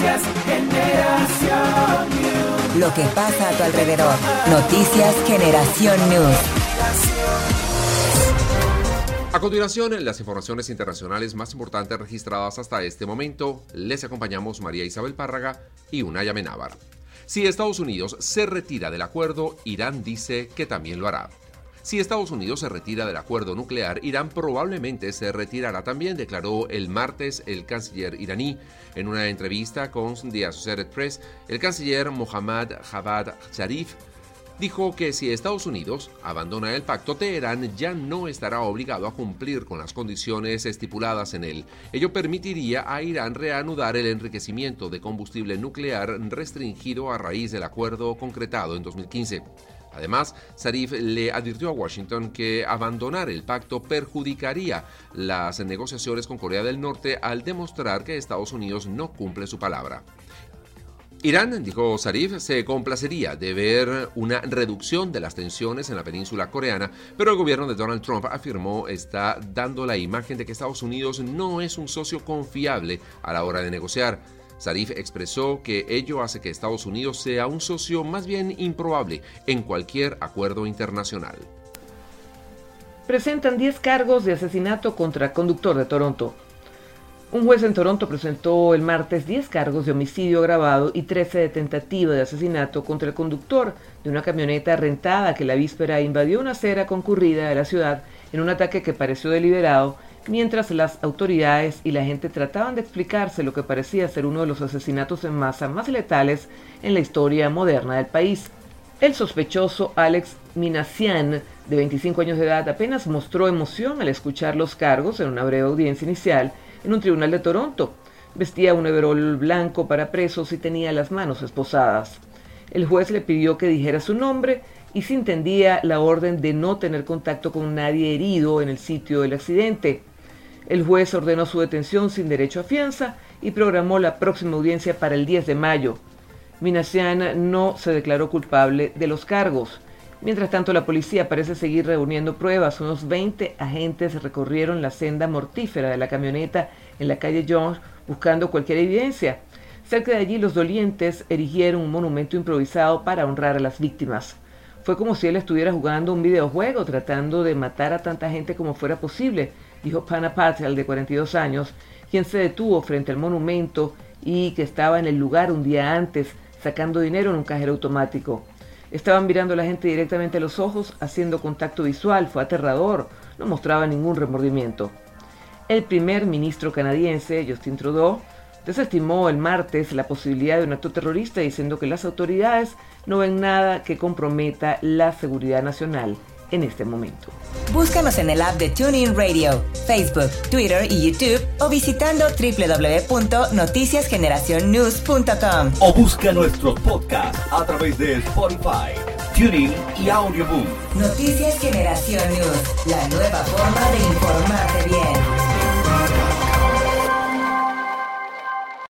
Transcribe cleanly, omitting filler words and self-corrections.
Noticias Generación News. Lo que pasa a tu alrededor. Noticias Generación News. A continuación, las informaciones internacionales más importantes registradas hasta este momento. Les acompañamos María Isabel Párraga y Unay Amenábar. Si Estados Unidos se retira del acuerdo, Irán dice que también lo hará. Si Estados Unidos se retira del acuerdo nuclear, Irán probablemente se retirará también, declaró el martes el canciller iraní. En una entrevista con The Associated Press, el canciller Mohammad Javad Zarif dijo que si Estados Unidos abandona el pacto, Teherán ya no estará obligado a cumplir con las condiciones estipuladas en él. Ello permitiría a Irán reanudar el enriquecimiento de combustible nuclear restringido a raíz del acuerdo concretado en 2015. Además, Zarif le advirtió a Washington que abandonar el pacto perjudicaría las negociaciones con Corea del Norte al demostrar que Estados Unidos no cumple su palabra. Irán, dijo Zarif, se complacería de ver una reducción de las tensiones en la península coreana, pero el gobierno de Donald Trump afirmó está dando la imagen de que Estados Unidos no es un socio confiable a la hora de negociar. Zarif expresó que ello hace que Estados Unidos sea un socio más bien improbable en cualquier acuerdo internacional. Presentan 10 cargos de asesinato contra conductor de Toronto. Un juez en Toronto presentó el martes 10 cargos de homicidio agravado y 13 de tentativa de asesinato contra el conductor de una camioneta rentada que la víspera invadió una acera concurrida de la ciudad en un ataque que pareció deliberado, mientras las autoridades y la gente trataban de explicarse lo que parecía ser uno de los asesinatos en masa más letales en la historia moderna del país. El sospechoso Alex Minassian, de 25 años de edad, apenas mostró emoción al escuchar los cargos en una breve audiencia inicial en un tribunal de Toronto. Vestía un overol blanco para presos y tenía las manos esposadas. El juez le pidió que dijera su nombre y si entendía la orden de no tener contacto con nadie herido en el sitio del accidente. El juez ordenó su detención sin derecho a fianza y programó la próxima audiencia para el 10 de mayo. Minassian no se declaró culpable de los cargos. Mientras tanto, la policía parece seguir reuniendo pruebas. Unos 20 agentes recorrieron la senda mortífera de la camioneta en la calle George buscando cualquier evidencia. Cerca de allí, los dolientes erigieron un monumento improvisado para honrar a las víctimas. Fue como si él estuviera jugando un videojuego, tratando de matar a tanta gente como fuera posible, dijo Pana Patel, de 42 años, quien se detuvo frente al monumento y que estaba en el lugar un día antes, sacando dinero en un cajero automático. Estaban mirando a la gente directamente a los ojos, haciendo contacto visual. Fue aterrador, no mostraba ningún remordimiento. El primer ministro canadiense, Justin Trudeau, desestimó el martes la posibilidad de un acto terrorista, diciendo que las autoridades no ven nada que comprometa la seguridad nacional en este momento. Búscanos en el app de TuneIn Radio, Facebook, Twitter y YouTube o visitando www.noticiasgeneracionnews.com. O busca nuestros podcasts a través de Spotify, TuneIn y Audioboom. Noticias Generación News, la nueva forma de informarte bien.